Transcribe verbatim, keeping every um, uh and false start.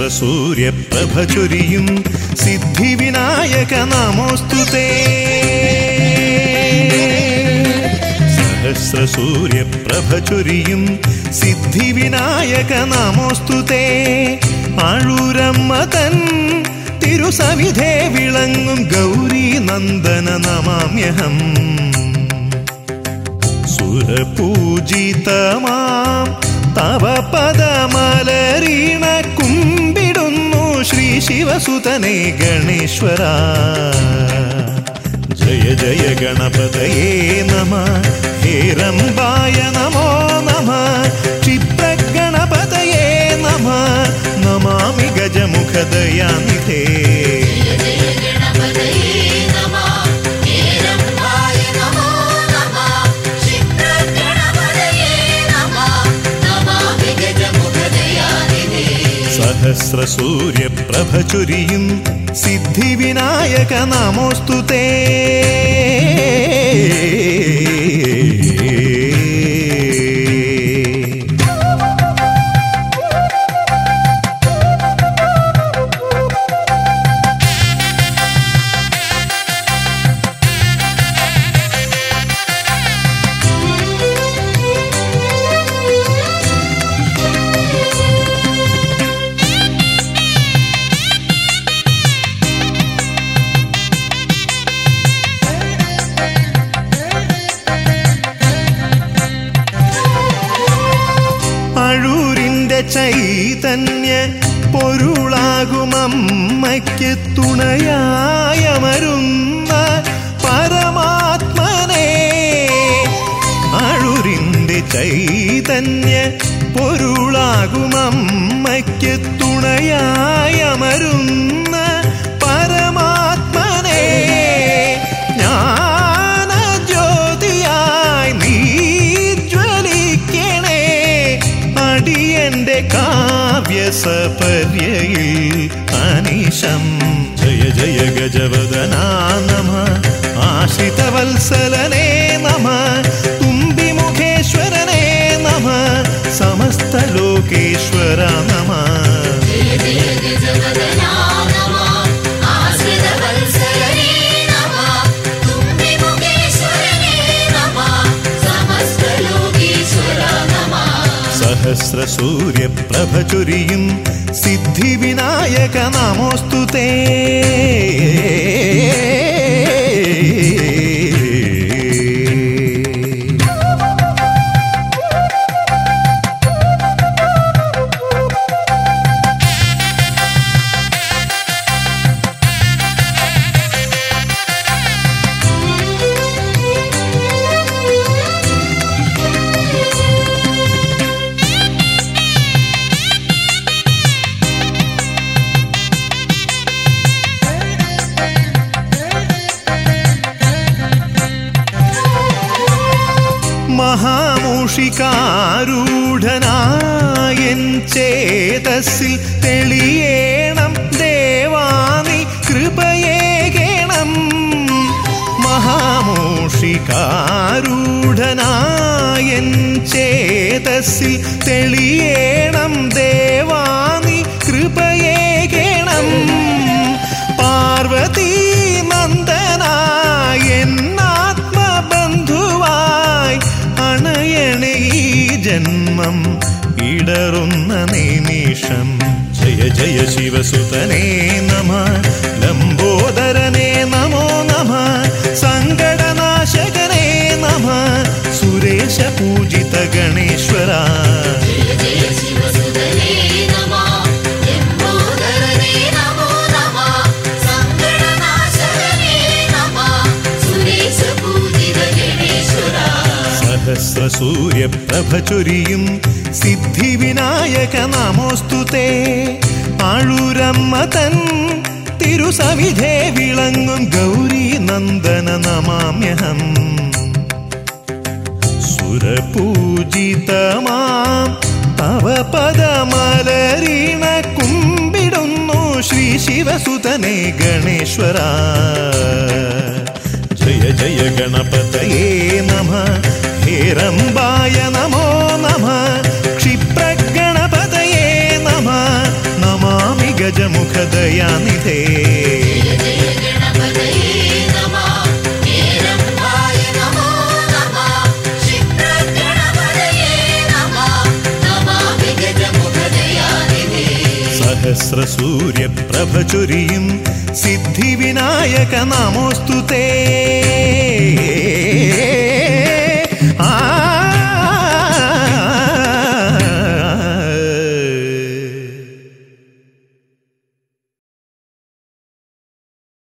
സഹസ്രസൂര്യപ്രഭ ചൊരിയും സിദ്ധിവിനായക നമോസ്തുതേ. സഹസ്രസൂര്യപ്രഭ ചൊരിയും സിദ്ധിവിനായക നമോസ്തുതേ. ആഴൂരമ്മ തൻ തിരുസവിധേ വിളങ്ങും ഗൗരി നന്ദന നമാമ്യഹം. സുരപൂജിതമാം തവ പദമലരീണ കുമ്പിടുന്നു ശ്രീ ശിവസുതനേ ഗണേശ്വര. ജയ ജയ ഗണപതയേ നമഃ. ഹേരംബായ നമോ നമഃ. ക്ഷിപ്രഗണപതയേ നമഃ. നമാമി ഗജമുഖദയാനിധേ. സഹസ്രസൂര്യപ്രഭ ചൊരിയും സിദ്ധിവിനായക നമോസ്തുതേ. ചൈതന്യ പൊരുളാകുമമ്മയ്ക്ക് തുണയായമരുന്ന പരമാത്മനേ. അഴൂരിൻ്റെ ചൈതന്യ പൊരുളാകുമമ്മയ്ക്ക് തുണയായമരുന്ന പരമാത്മനേ. ജ്ഞാനജ്യോതിയായി നീ ജ്വലിക്കണേ അടിയന്റെ കാവ്യസപര്യയിൽ അനീശം. ജയ ജയ ഗജവദനാ നമഃ. ആശ്രിതവത്സലനേ നമഃ. തുമ്പിമുഖേശ്വരനേ നമഃ. സമസ്തലോകേശ്വര നമഃ. സഹസ്രസൂര്യപ്രഭ ചൊരിയും സിദ്ധിവിനായക നമോസ്തുതേ. മഹാമൂഷികാരൂഢനായൻ ചേതസ്സിൽ തെളിയേണം ദേവാനി കൃപയേകേണം. മഹാമൂഷികാരൂഢനായൻ ചേതസ്സിൽ തെളിയേണം ദേവാനി കൃപയേകേണം. പാർവതീ നന്ദനായൻ ആത്മബന്ധുവായി അണയണേ ഈ ജന്മം ഇടറുന്ന നിമിഷം. ജയ ജയ ശിവസുതനേ നമഃ. ലംബോദരനേ നമോ നമഃ. സങ്കടനാശകനേ നമഃ. സുരേശ പൂജിത ഗണേശ്വര. സഹസ്രസൂര്യപ്രഭ ചൊരിയും സിദ്ധിവിനായക നമോസ്തുതേ. ആഴൂരമ്മ തൻ തിരുസവിധേ വിളങ്ങും ഗൗരി നന്ദന നമാമ്യഹം. സുരപൂജിതമാം തവ പദമലരീണ കുമ്പിടുന്നു ശ്രീ ശിവസുതനേ ഗണേശ്വര. ജയ ജയ ഗണപതയേ നമഃ. ഹേരംബായ നമോ നമഃ. ക്ഷിപ്രഗണപതയേ നമഃ. നമാമി ദയാനിധേ. സഹസ്രസൂര്യപ്രഭ ചൊരിയും സിദ്ധിവിനായക നമോസ്തുതേ.